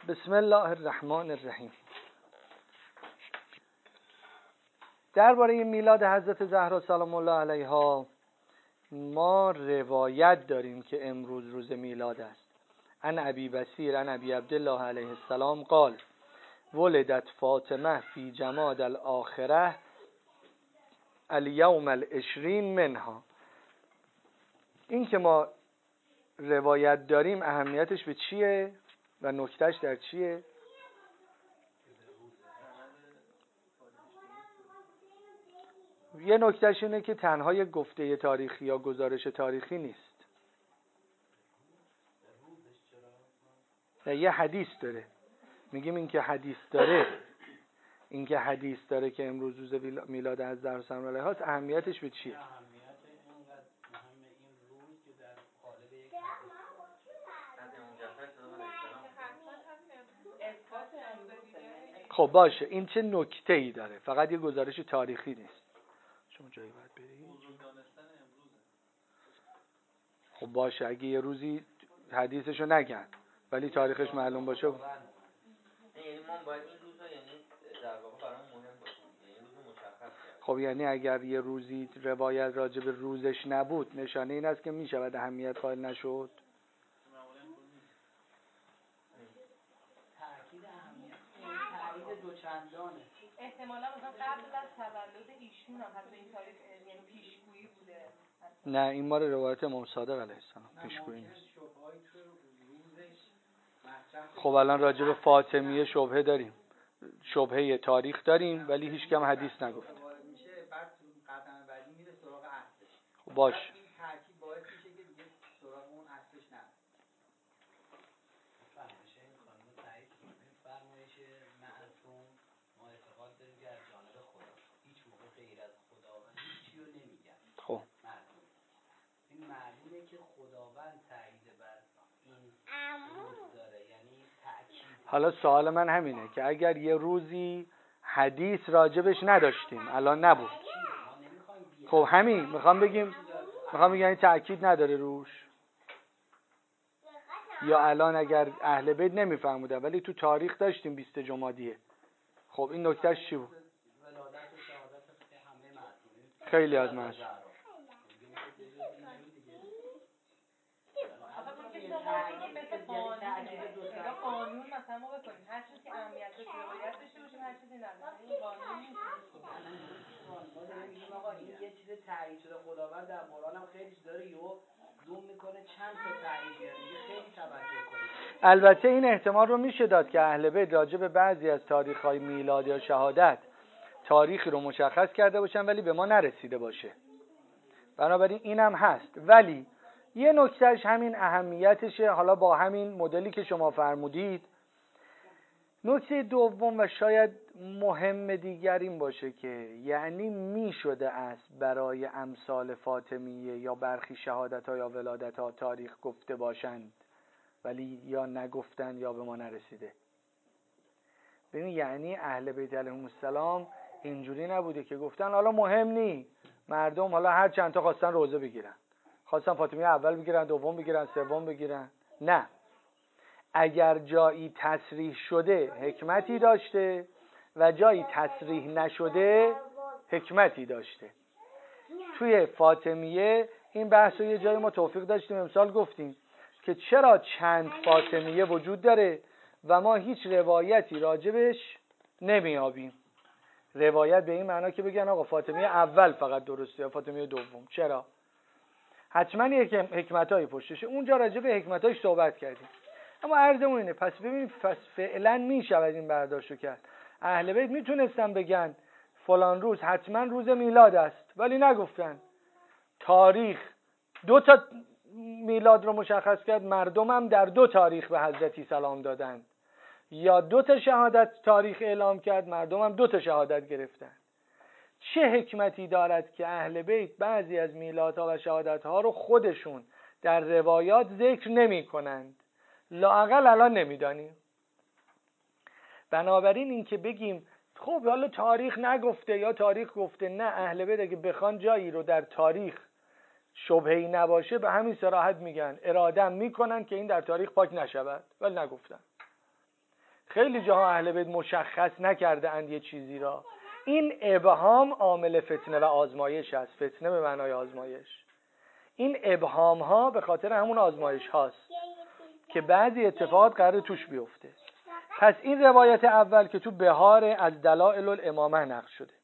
بسم الله الرحمن الرحیم. درباره میلاد حضرت زهرا سلام الله علیها ما روایت داریم که امروز روز میلاد است. عن ابی بصیر عن ابی عبدالله علیه السلام قال ولدت فاطمه فی جماد الاخره الیوم العشرین منها. این که ما روایت داریم اهمیتش به چیه و نکتهش در چیه؟ یه نکتهش اینه که تنها یک گفته تاریخی یا گزارش تاریخی نیست، یه حدیث داره. میگیم این که حدیث داره که امروز روز میلاد از زهرا سلام الله علیها، اهمیتش به چیه؟ خب باشه، این چه نکته‌ای داره؟ فقط یه گزارش تاریخی نیست. شما جایی باید برید. خب باشه، اگه یه روزی حدیثشو نگن ولی تاریخش معلوم باشه، یعنی ما باید این روزا یعنی در واقع برام مهم باشه، یعنی روز مشخص کرد. خب یعنی اگر یه روزی روایت راجع به روزش نبود، نشانه این است که میشود اهمیت قائل نشد. تأکید اهمیت تأکید دوچندانه. احتمالا مثلا قبل از تولد ایشون هم حتی این تاریخ یعنی پیشگویی بوده. نه، این مال روایت امام صادق علیه السلام، پیشگویی نیست. خب الان راجع به فاطمیه شبهه داریم، شبهه تاریخ داریم، ولی هیچ کم حدیث نگفت. بعد قدم بعدی میره سراغ اصلش. خب باش. این ترکیب باعث میشه که دیگه سراغ اون اصلش نره. فرمایش این خانم تایید کنید. فرمایش معصوم ما اعتقاد داریم که از جانب خدا، هیچ موقع غیر از خداوند هیچی رو نمیگن. خب معلوم. این معلومه که خداوند تایید بر این روز داره، یعنی تأکید. حالا سوال من همینه که اگر یه روزی حدیث راجبش نداشتیم، الان نبود، خب همین میخوام بگیم این تأکید نداره روش، یا الان اگر اهل بیت نمیفهمودن ولی تو تاریخ داشتیم 20 جمادیه، خب این نکتهش چی بود؟ ولادت و شهادت همه معصومین، خیلی از معصوم. قانون مثلا ما بکنیم هر چیزی که اهمیت داشته روایت داشته باشیم، هر چیزی نداره. این قانون نیست. ما داریم میگیم آقا این یه چیز تایید شده. خداوند در قرآن هم خیلی چیز داره، یهو زوم میکنه چند تا تایید میاره، میگه خیلی توجه کنید. البته این احتمال رو میشه داد که اهل بیت راجع به بعضی از تاریخ‌های میلاد یا شهادت تاریخی رو مشخص کرده باشن ولی به ما نرسیده باشه، بنابراین اینم هست. ولی یه نکتهش همین اهمیتشه، حالا با همین مدلی که شما فرمودید. نکته دوم و شاید مهم دیگر این باشه که یعنی می شده است برای امثال فاطمیه یا برخی شهادت‌ها یا ولادت‌ها تاریخ گفته باشند ولی یا نگفتن یا به ما نرسیده. ببین یعنی اهل بیت علیهم السلام اینجوری نبوده که گفتن حالا مهم نی، مردم حالا هر چند تا خواستن روزه بگیرن، خواستن فاطمیه اول بگیرن، دوم بگیرن، سوم بگیرن. نه، اگر جایی تصریح شده حکمتی داشته و جایی تصریح نشده حکمتی داشته. توی فاطمیه این بحث رو یه جایی ما توفیق داشتیم امسال گفتیم که چرا چند فاطمیه وجود داره و ما هیچ روایتی راجبش نمیابیم. روایت به این معنا که بگن آقا فاطمیه اول فقط درسته یا فاطمیه دوم. چرا؟ حتما یک حکمتایی پشتشه، اونجا راجع به حکمتاش صحبت کردیم. اما عرضمون اینه، پس ببینید فعلا میشود این برداشتو کرد. اهل بیت میتونستن بگن فلان روز حتما روز میلاد است ولی نگفتن. تاریخ 2 تا میلاد رو مشخص کرد، مردم هم در 2 تاریخ به حضرتی سلام دادند، یا 2 تا شهادت تاریخ اعلام کرد، مردم هم 2 تا شهادت گرفتن. چه حکمتی دارد که اهل بیت بعضی از میلادها و شهادتها رو خودشون در روایات ذکر نمی کنند؟ لااقل الان نمیدانیم. بنابراین این که بگیم خب حالا تاریخ نگفته یا تاریخ گفته، نه، اهل بیت اگه بخوان جایی رو در تاریخ شبهه‌ای نباشه به همین صراحت میگن، اراده میکنن که این در تاریخ پاک نشود ولی نگفتن. خیلی جاها اهل بیت مشخص نکرده اند یه چیزی را. این ابهام عامل فتنه و آزمایش است. فتنه به معنای آزمایش. این ابهام ها به خاطر همون آزمایش هاست که بعضی اتفاقات قرار توش بیفته. پس این روایت اول که تو بهار از دلائل الامامه نقل شده.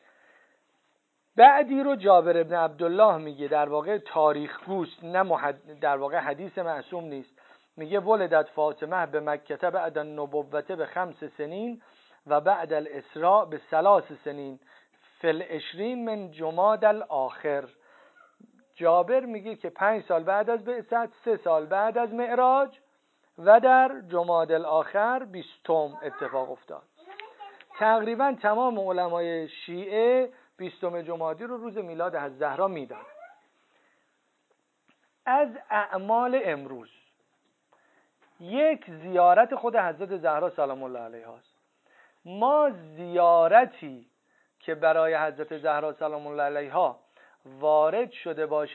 بعدی رو جابر ابن عبدالله میگه، در واقع تاریخ گوست، نه در واقع حدیث معصوم نیست. میگه ولدت فاطمه به مکه بعد النبوة به 5 سنین و بعد الاسراء به 3 سنین فی العشرین من جماد الاخر. جابر میگه که 5 سال بعد از بعثت، 3 سال بعد از معراج و در جماد الاخر 20 اتفاق افتاد. تقریبا تمام علمای شیعه 20 جمادی رو روز میلاد حضرت زهرا میدن. از اعمال امروز یک زیارت خود حضرت زهرا سلام الله علیها است. ما زیارتی که برای حضرت زهرا سلام الله علیها وارد شده باشه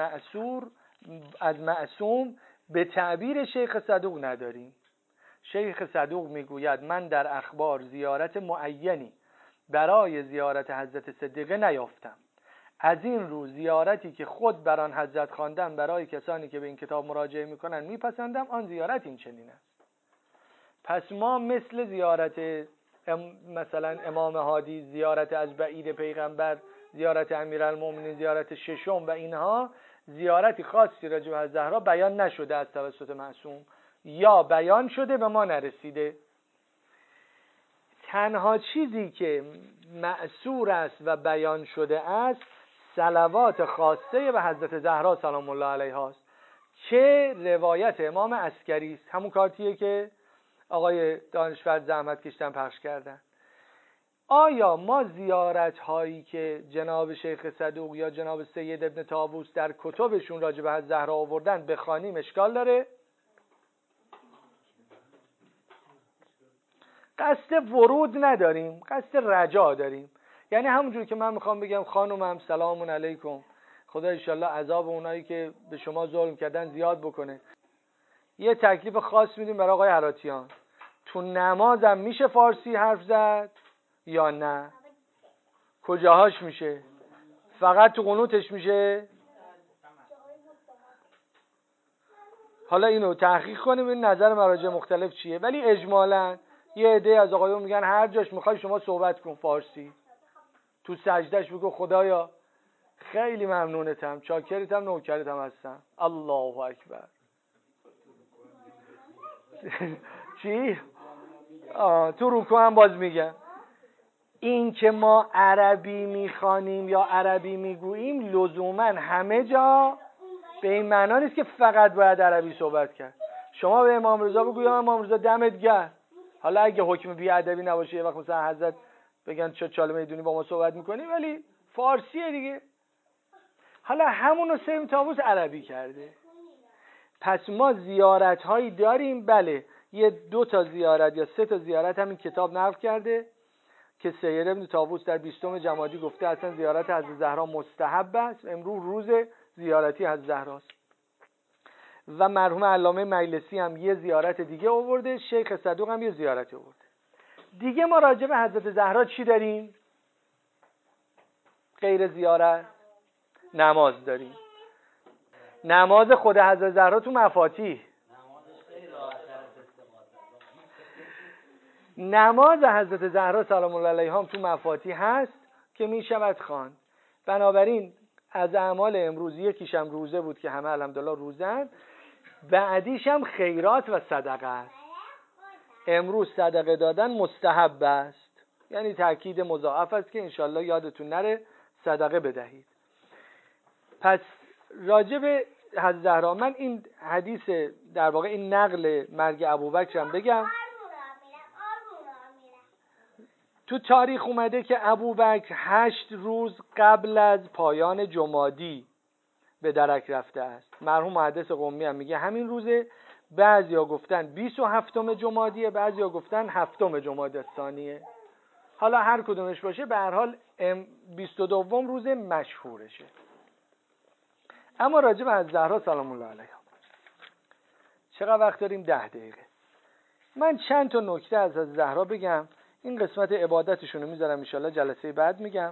از معصوم به تعبیر شیخ صدوق نداریم. شیخ صدوق میگوید من در اخبار زیارت معینی برای زیارت حضرت صدیقه نیافتم. از این رو زیارتی که خود بر آن حضرت خواندم برای کسانی که به این کتاب مراجعه میکنن میپسندم، آن زیارت این چنین است. پس ما مثل زیارت مثلا امام هادی، زیارت از بعید پیغمبر، زیارت امیرالمومنین، زیارت ششم و اینها، زیارتی خاصی راجع به زهرا بیان نشده از توسط معصوم، یا بیان شده به ما نرسیده. تنها چیزی که مأثور است و بیان شده است صلوات خاصه به حضرت زهرا سلام الله علیها است که روایت امام عسکری است، همون کارتیه که آقای دانشور زحمت کشتن پخش کردن. آیا ما زیارت هایی که جناب شیخ صدوق یا جناب سید ابن طاووس در کتبشون راجع به حضرت زهرا آوردن بخوانیم اشکال داره؟ قصد ورود نداریم، قصد رجا داریم. یعنی همونجور که من میخوام بگم خانومم سلام علیکم، خدا انشالله عذاب اونایی که به شما ظلم کردن زیاد بکنه، یه تکلیف خاص میدیم برای آقای هراتیان. تو نمازم میشه فارسی حرف زد یا نه؟ کجاهاش میشه؟ فقط تو قنوتش میشه؟ حالا اینو تحقیق کنیم این نظر مراجع مختلف چیه، ولی اجمالاً یه عده از آقایون میگن هر جاش میخوای شما صحبت کن فارسی. تو سجدهش بگو خدایا خیلی ممنونتم، چاکرتم، نوکرتم هستم. الله اکبر. چی؟ تو رکوع هم باز میگن. این که ما عربی میخوانیم یا عربی میگوییم لزوما همه جا به این معنا نیست که فقط باید عربی صحبت کرد. شما به امام رضا بگو یا امام رضا دمت گرم، حالا اگه حکم بی‌ادبی نباشه یه وقت مثلا حضرت بگن چه چاله میدونی با ما صحبت میکنی، ولی فارسیه دیگه. حالا همونو سیم طاووس عربی کرده. پس ما زیارت هایی داریم، بله، یه 2 زیارت یا 3 زیارت همین کتاب نقل کرده که سید ابن طاووس در 20 جمادی گفته اصلا زیارت حضرت زهرا مستحب است، امروز روز زیارتی حضرت زهراست. و مرحوم علامه مجلسی هم یه زیارت دیگه آورده، شیخ صدوق هم یه زیارت آورده. دیگه ما راجع به حضرت زهرا چی داریم؟ غیر زیارت نماز داریم. نماز خود حضرت زهرا تو مفاتیح، نماز حضرت زهرا سلام الله علیها هم تو مفاتیح هست که می شود خواند. بنابراین از اعمال امروز یکیش هم روزه بود که همه الحمدلله روزن، بعدیش هم خیرات و صدقه است. امروز صدقه دادن مستحب است، یعنی تأکید مضاعف است که انشالله یادتون نره صدقه بدهید. پس راجع به حضرت زهرا من این حدیث در واقع این نقل مرگ ابوبکر هم بگم. تو تاریخ اومده که ابوبکر 8 روز قبل از پایان جمادی به درک رفته است. مرحوم محدث قمی هم میگه همین روزه. بعضیا گفتن 27 جمادیه، بعضیا گفتن 7 جمادی الثانیه. حالا هر کدومش باشه به هر حال 22 روز مشهورشه. اما راجع به از زهرا سلام الله علیها چقدر وقت داریم؟ 10 دقیقه. من چند تا نکته از زهرا بگم. این قسمت عبادتشون رو میذارم انشالله جلسه بعد میگم.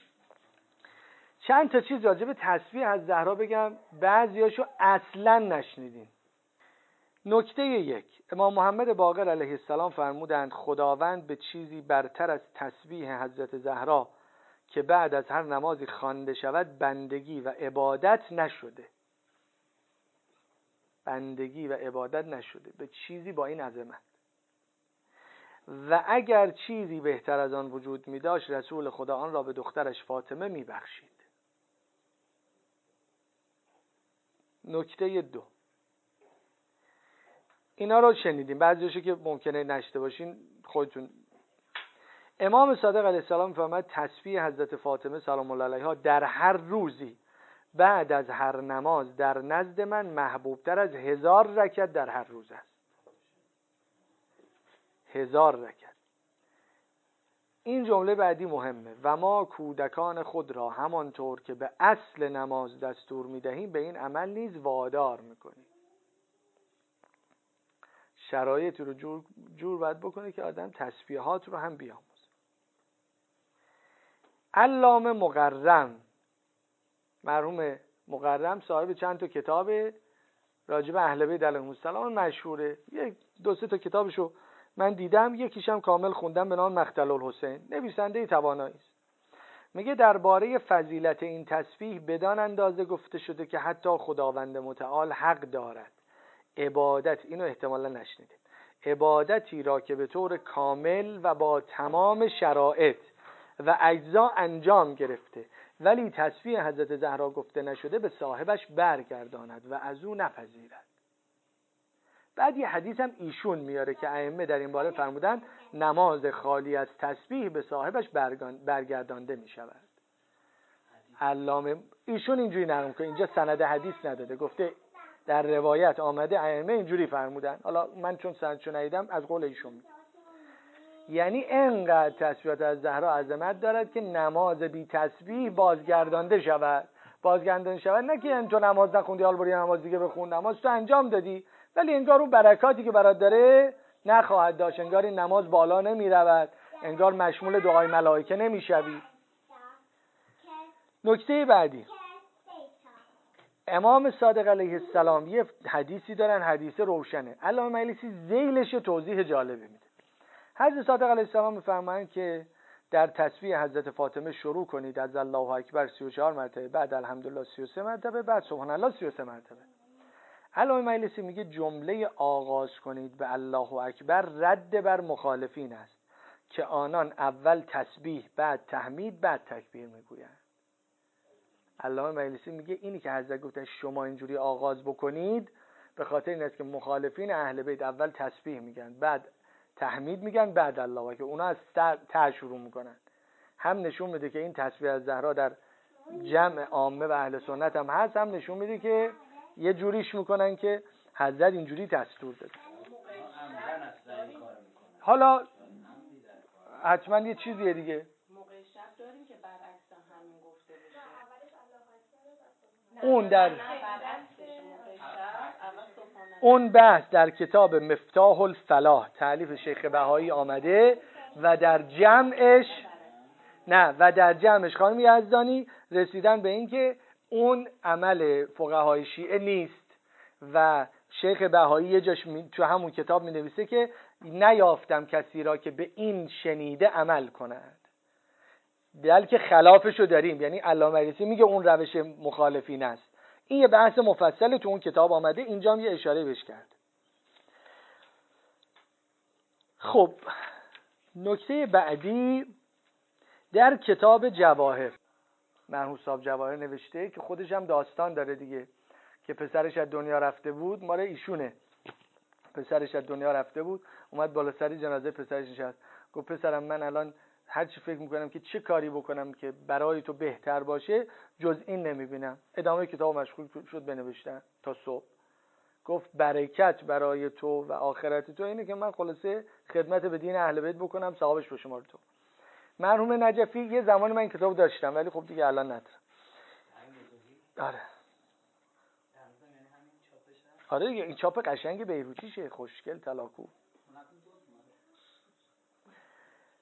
چند تا چیز راجع به تسبیح از زهرا بگم، بعضیاشو اصلا نشنیدین. نکته 1، امام محمد باقر علیه السلام فرمودند خداوند به چیزی برتر از تسبیح حضرت زهرا که بعد از هر نمازی خوانده شود بندگی و عبادت نشده. بندگی و عبادت نشده به چیزی با این عظمت. و اگر چیزی بهتر از آن وجود می داشت رسول خدا آن را به دخترش فاطمه می بخشید. نکته 2، اینا رو شنیدیم، بعضیشو که ممکنه نشته باشین خودتون. امام صادق علیه السلام فرمود تسبیح حضرت فاطمه سلام الله علیها در هر روزی بعد از هر نماز در نزد من محبوب تر از 1000 رکعت در هر روز است. 1000 رکعت. این جمله بعدی مهمه. و ما کودکان خود را همانطور که به اصل نماز دستور میدهیم به این عمل نیز وادار میکنیم. شرایطی رو جور باید بکنه که آدم تسبیحات رو هم بیاموزه. علامه مقرم، مرحوم مقرم صاحب چند تا کتاب راجع به اهل بیت علیهم السلام مشهوره. یک 2-3 تا کتابشو من دیدم، یکیشم کامل خوندم به نام مقتل الحسین. نویسنده توانایی است. میگه درباره فضیلت این تسبیح بدان اندازه گفته شده که حتی خداوند متعال حق دارد عبادت، اینو احتمالا نشنیدید، عبادتی را که به طور کامل و با تمام شرایط و اجزا انجام گرفته ولی تسبیح حضرت زهرا گفته نشده به صاحبش برگرداند و از او نپذیرد. بعد یه حدیث هم ایشون میاره که ائمه در این باره فرمودن نماز خالی از تسبیح به صاحبش برگردانده میشود. علامه ایشون اینجوری نقل کنه، اینجا سند حدیث نداده، گفته در روایت آمده ائمه اینجوری فرمودن. حالا من چون سندشو ندیدم از قول ایشون میگم. یعنی انقدر تسبیحات از زهرا عظمت دارد که نماز بی تسبیح بازگردانده شود. بازگردانده شود نه که تو نماز نخوندی حالا برو نماز دیگه بخون، نماز تو انجام دادی ولی انگار اون برکاتی که برات داره نخواهد داشت، انگار این نماز بالا نمی رود، انگار مشمول دعای ملائکه نمی شوی. نکته بعدی، امام صادق علیه السلام یه حدیثی دارن، حدیث روشنه. علامه مجلسی ذیلش توضیح جالبی میده. حضرت صادق علیه السلام میفرمایند که در تسبیح حضرت فاطمه شروع کنید از الله اکبر 34 مرتبه، بعد الحمدلله 33 مرتبه، بعد سبحان الله 33 مرتبه. علامه مجلسی میگه جمله آغاز کنید به الله اکبر رد بر مخالفین است که آنان اول تسبیح بعد تحمید بعد تکبیر میگویند. علامه مجلسی میگه اینی که حضرت گفتن شما اینجوری آغاز بکنید به خاطر این است که مخالفین اهل بیت اول تسبیح میگن بعد تحمید میگن بعد الله اکبر، اونا از ته شروع میکنن. هم نشون میده که این تسبیح از زهرا در جمع عامه و اهل سنت هم هست، هم نشون میده که یه جوریش میکنن که حضرت اینجوری دستور داده. حالا حتما یه چیزیه دیگه. موقع شب داریم که برعکس همین گفته بشه. اون بحث در کتاب مفتاح الفلاح تالیف شیخ بهایی آمده و در جمعش خانم یزدانی رسیدن به این که اون عمل فقهای شیعه نیست و شیخ بهایی یه جاش تو همون کتاب می نویسه که نیافتم کسی را که به این شنیده عمل کند، بلکه خلافشو داریم. یعنی علامه مجلسی میگه اون روش مخالفین است. این یه بحث مفصل تو اون کتاب آمده، اینجا هم یه اشاره بهش کرد. خب نکته بعدی در کتاب جواهر، مرحوم صاحب جواهر نوشته که خودش هم داستان داره دیگه، که پسرش از دنیا رفته بود، مال ایشونه. پسرش از دنیا رفته بود، اومد بالا سر جنازه پسرش نشست، گفت پسرم من الان هر چی فکر میکنم که چه کاری بکنم که برای تو بهتر باشه جز این نمیبینم. ادامه کتاب مشغول شد بنوشتن تا صبح. گفت برکت برای تو و آخرت تو اینه که من خلاصه خدمت به دین اهل بیت بکنم، ثوابش به شما تو. مرحوم نجفی یه زمانی من این کتاب داشتم ولی خب دیگه الان ندارم. آره دیگه این چاپ قشنگ بیروتیشه، خوشگل تلاکو.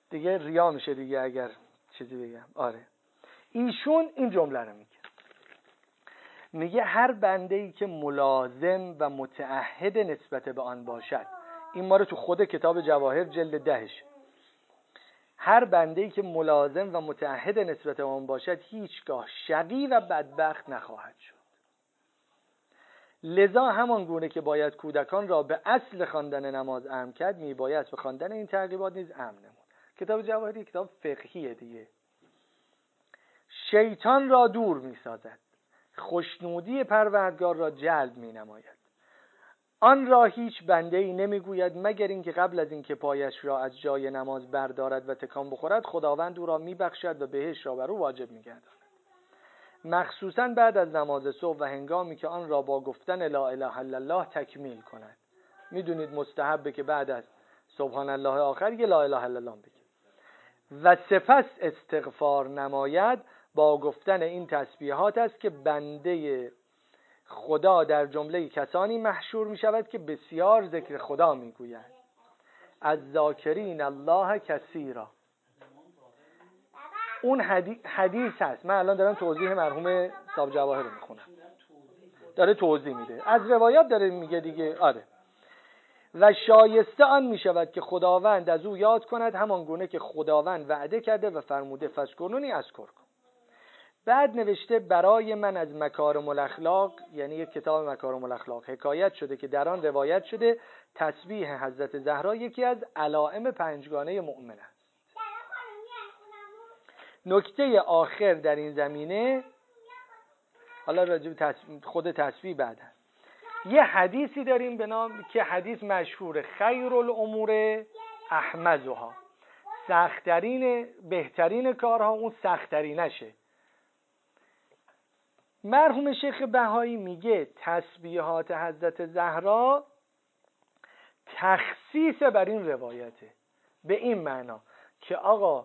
دیگه ریا میشه دیگه اگر چیزی بگم. آره ایشون این جمله رو میگه هر بنده‌ای که ملازم و متعهد نسبت به آن باشد، این ما رو تو خود کتاب جواهر جلد 10، هر بنده‌ای که ملازم و متعهد نسبت به آن باشد هیچگاه شقی و بدبخت نخواهد شد. لذا همان گونه که باید کودکان را به اصل خواندن نماز امر کرد، میباید به خواندن این ترغیبات نیز امر نمود. کتاب جواهری کتاب فقهیه دیگه. شیطان را دور میسازد، خوشنودی پروردگار را جلب مینماید. آن را هیچ بنده‌ای نمیگوید مگر اینکه قبل از اینکه پایش را از جای نماز بردارد و تکان بخورد، خداوند او را میبخشد و بهشت را بر او واجب میگرداند. مخصوصا بعد از نماز صبح و هنگامی که آن را با گفتن لا اله الا الله تکمیل کند. میدونید مستحبه که بعد از سبحان الله آخر یه لا اله الا الله بگید و سپس استغفار نماید. با گفتن این تسبیحات است که بنده خدا در جمله کسانی محشور می شود که بسیار ذکر خدا می گویند. از ذاکرین الله کثیرا. اون حدیث هست. من الان دارم توضیح مرحوم صاحب جواهر رو میخونم، داره توضیح میده، از روایات داره میگه دیگه. آره و شایسته آن می شود که خداوند از او یاد کند همان گونه که خداوند وعده کرده و فرموده فذکرونی اذکرکم. بعد نوشته برای من از مکارم الاخلاق، یعنی یک کتاب مکارم الاخلاق، حکایت شده که در آن روایت شده تسبیح حضرت زهرا یکی از علائم پنجگانه مؤمن است. نکته آخر در این زمینه، حالا راجع به خود تسبیح بعد هست. یه حدیثی داریم به نام که حدیث مشهور، خیر الامور احمدها، سخت‌ترین بهترین کارها اون سخت‌ترینشه. مرحوم شیخ بهایی میگه تسبیحات حضرت زهرا تخصیص بر این روایته، به این معنا که آقا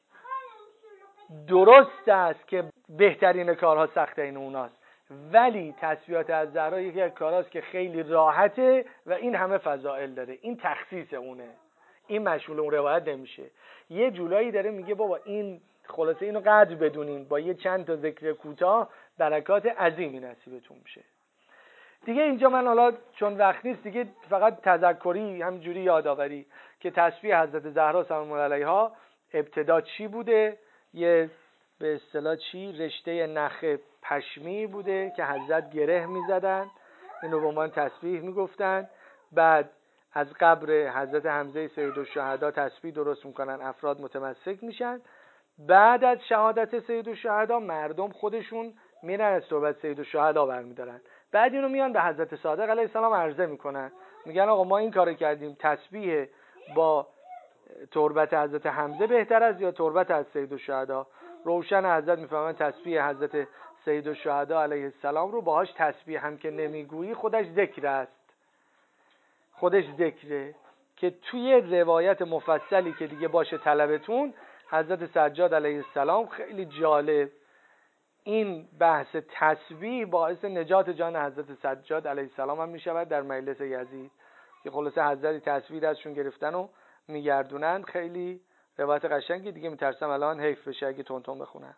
درست است که بهترین کارها سخت‌ترین اوناست، ولی تسبیحات از زهرا یکی از کاراست که خیلی راحته و این همه فضائل داره. این تخصیص اونه، این مشمول اون روایت نمیشه. یه جولایی داره میگه بابا این خلاصه اینو قدر بدونین، با یه چند تا ذکر کوتاه برکات عظیمی نصیبتون میشه. دیگه اینجا من حالا چون وقت نیست دیگه فقط تذکری همینجوری یادآوری که تسبیح حضرت زهرا سلام الله علیها ابتدا چی بوده، یه به اصطلاح چی رشته نخ پشمی بوده که حضرت گره میزدن، اینو به عنوان تسبیح میگفتن. بعد از قبر حضرت حمزه سیدالشهدا تسبیح درست میکنن، افراد متمسک میشن. بعد از شهادت سیدالشهدا مردم خودشون میرن از تربت سیدالشهدا برمیدارن، بعد اینو میان به حضرت صادق علیه السلام عرضه میکنن، میگن آقا ما این کارو کردیم، تسبیح با تربت حضرت حمزه بهتر است یا تربت از سیدالشهدا؟ روشن حضرت میفهمن تسبیح حضرت سیدالشهدا علیه السلام رو باهاش تسبیح هم که نمیگویی خودش ذکر است، خودش ذکره. که توی روایت مفصلی که دیگه باشه طلبتون، حضرت سجاد علیه السلام خیلی جالب این بحث تسبیح باعث نجات جان حضرت سجاد علیه السلام هم میشود در مجلس یزید، که خلاصه حضرت تسبیح ازشون گرفتن و میگردونن. خیلی روایت قشنگی دیگه، میترسم الان حیف بشه اگه تون بخونن.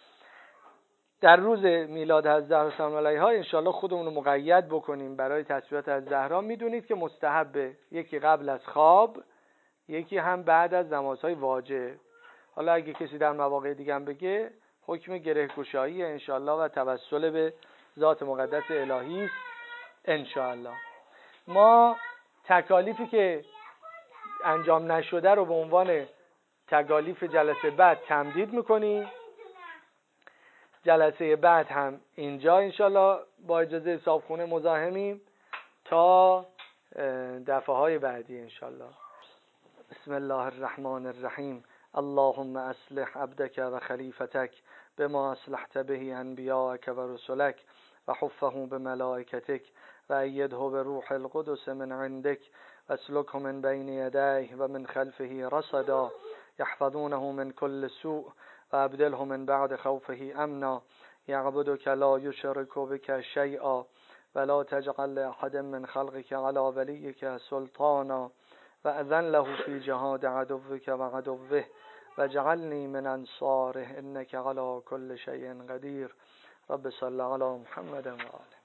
در روز میلاد حضرت زهرا سلام علیها انشالله خودمون رو مقید بکنیم برای تسبیحات از زهرا. میدونید که مستحبه، یکی قبل از خواب، یکی هم بعد از نمازهای واجب. حالا اگه کسی در مواقع دیگه هم بگه حکم گره گشایی انشالله و توسل به ذات مقدس الهی است انشالله. ما تکالیفی که انجام نشده رو به عنوان تکالیف جلسه بعد تمدید میکنیم. جلسه بعد هم اینجا انشالله با اجازه حسابخونه مزاحمیم تا دفعه های بعدی انشالله. بسم الله الرحمن الرحیم. اللهم اصلح عبدك و خلیفتك بما اصلحت به انبیاءك و رسلك و حفه بملائکتك و ایده بروح القدس من عندك واسلكه من بين يديه ومن خلفه رصدا يحفظونه من كل سوء وابدله من بعد خوفه امنا يعبدك لا يشرك بك شيئا ولا تجعل لأحد من خلقك على وليك سلطانا و اذن له فی جهاد عدوک و عدوه و جعلنی من انصاره انک علی کل شیء قدیر. رب صل علی محمد و آله.